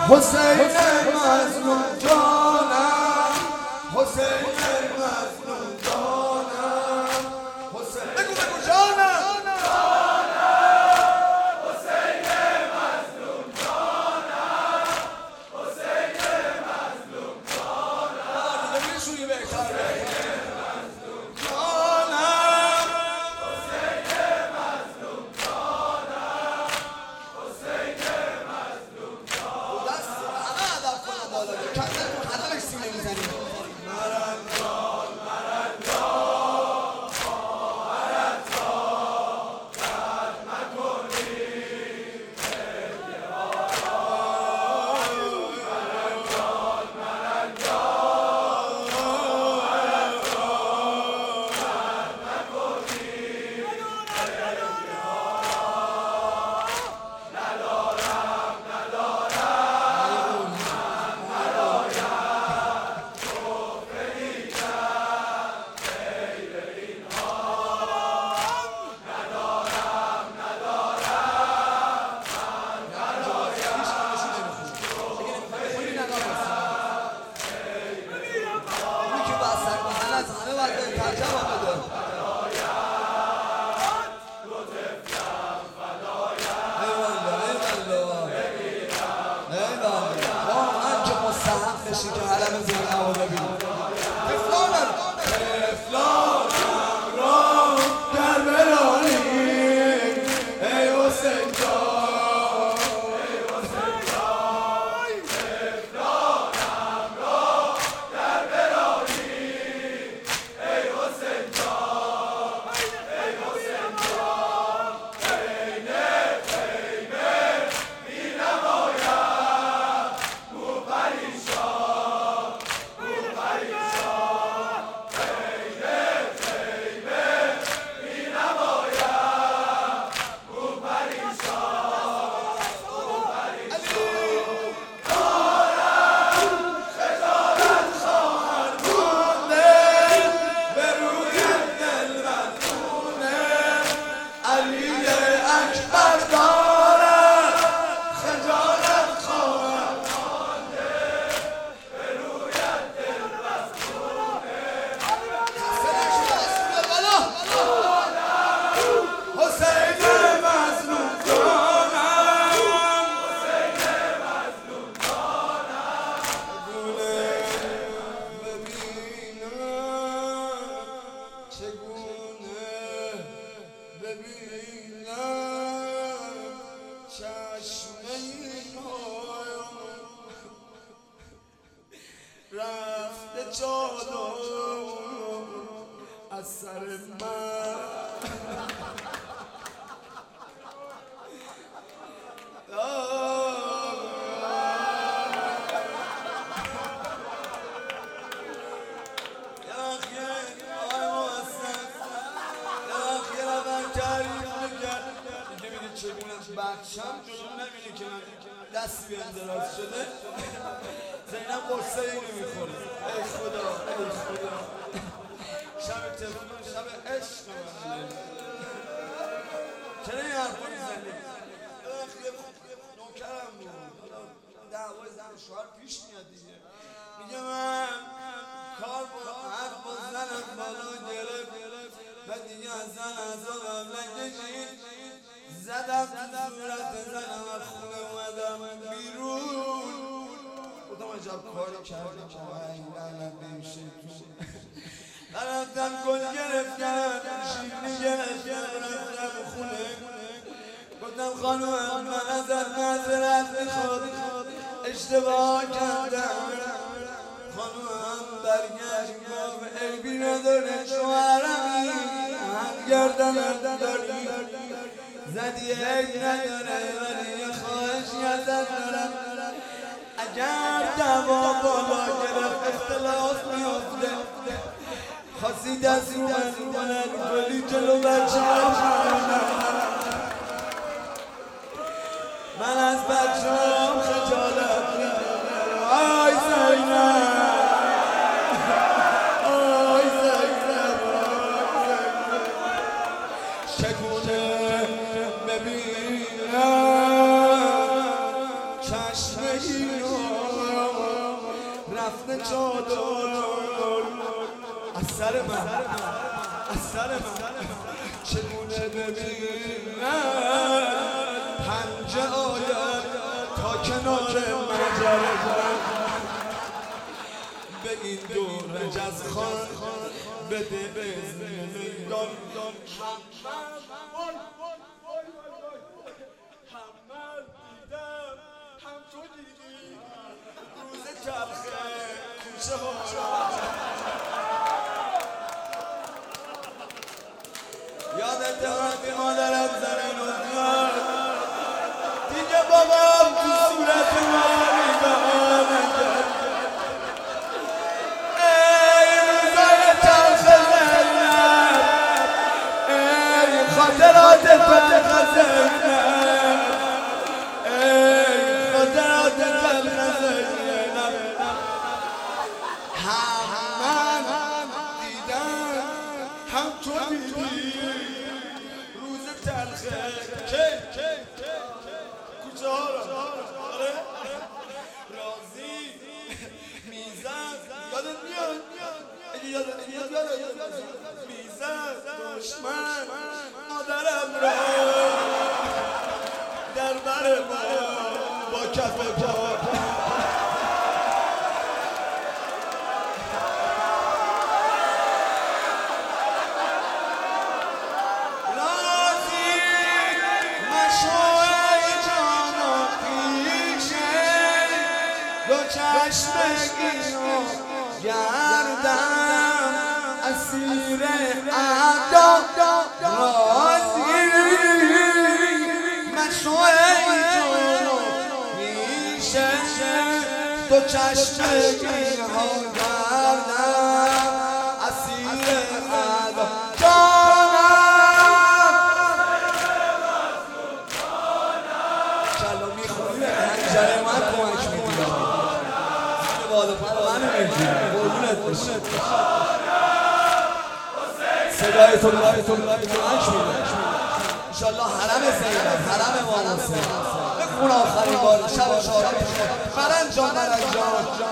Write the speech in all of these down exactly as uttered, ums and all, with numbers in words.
حسین مظلوم جانم، حسین مظلوم جانم، حسین بگو بگو جانم، حسین مظلوم جانم، حسین مظلوم جانم. دیگه شویی بهتر بشین که حرم زینه رو ببین. تفلانم تفلانم را در برانی ای حسین جان، ای حسین جان. تفلانم را در برانی ای حسین جان، ای حسین جان. خیمه خیمه می نماید مو پریشان، رفته چادر از سر من. بچم جلو نمی‌بینی که دست بیان دراز شده، زینب قصه اینو میخوره. ای خدا ای خدا، شب تلفن شب عشق من چرا این حرفا میزنی؟ نوکرم بود، دعوای زن و شوهر پیش میاد دیگه. میگه من کار با حرف با زنم بالا گرفت و دیگه از زن عذابم نکشید، زدم تو صورت زنم از خونه اومدم بیرون. بودم عجب کاری کردم که این لعنت نمیشه تو رفتم گل گرفتم، شیرینی گرفتم، رفتم خونه گفتم خانوم من ازت معذرت میخوام، اشتباه کردم. خانوم برگشت گفت عیبی نداره شوهرمی، هم گردنت داری زدی، عیب نداره ولی یه خواهشی ازت دارم، اگر دعوا بالا گرفت اختلاف میفته خواستی دست رو من کنن گلی جلو بچه هم، من از بچه هم خجالت میدم. آی زینب آی زینب چگونه ببینم چشم این رفته چادر از سر من از سر من چگونه ببینم پنجه آید تا کنار مجره به این دور رجز خان بده به زندگان همه دیدم هم تو دیدی روز تلخه کوچه ها یادت وقتی مادرم زنه نوزد دیگه بابام تو صورت ما نگاه نکرد ای روزای تلخ زینب ای خاطرات تلخ زینب ای خاطرات تلخ زینب هم من دیدم هم تو دیدی تلخه کی کوچه ها را آره رازی میزن یادت میاد اگه یادت میاد یادت میزن دشمن مادرم را در بر ما با کف پا چشمگی و گردم اسیر اعدا رازی مشوع جانو میشه دو چشمگی ها گردم اسیر اعدا جانم چلا میخونی هنجره من کمک میدیم صدای تو لای تو لای تو عشق میده انشالله حرم زینب حرم ما حسین بخون آخرین بار شب شاد مرن جان مرن جان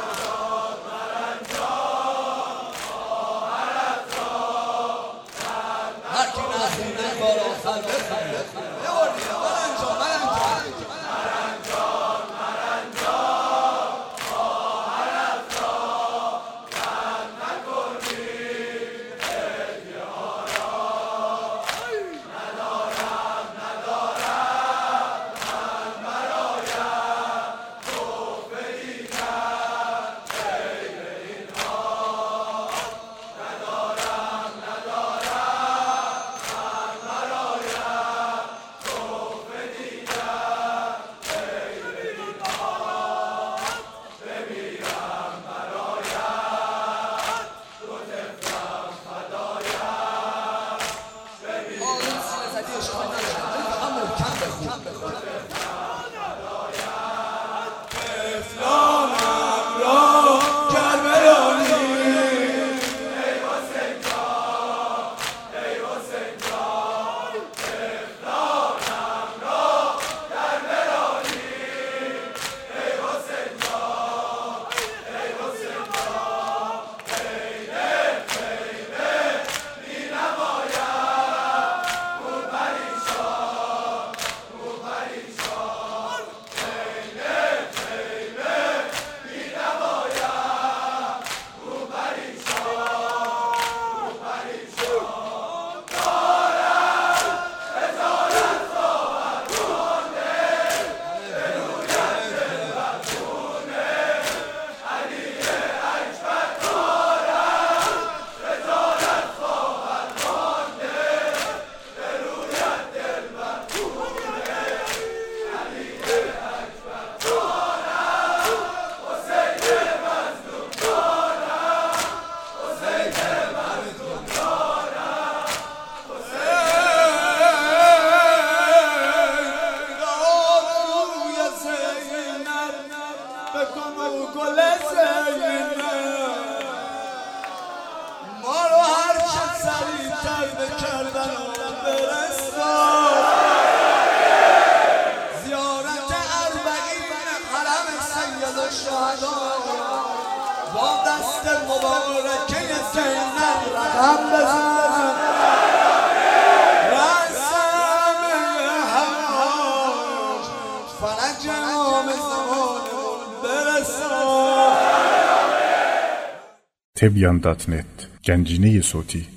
هر کی نخونده این بار آخر بخون یه بار دیگه مرن جان مرن جان بارکه سیدن رقم بزن رسم هواش فرج امام زمان برسان. تبیان دات نت گنجینه صوتی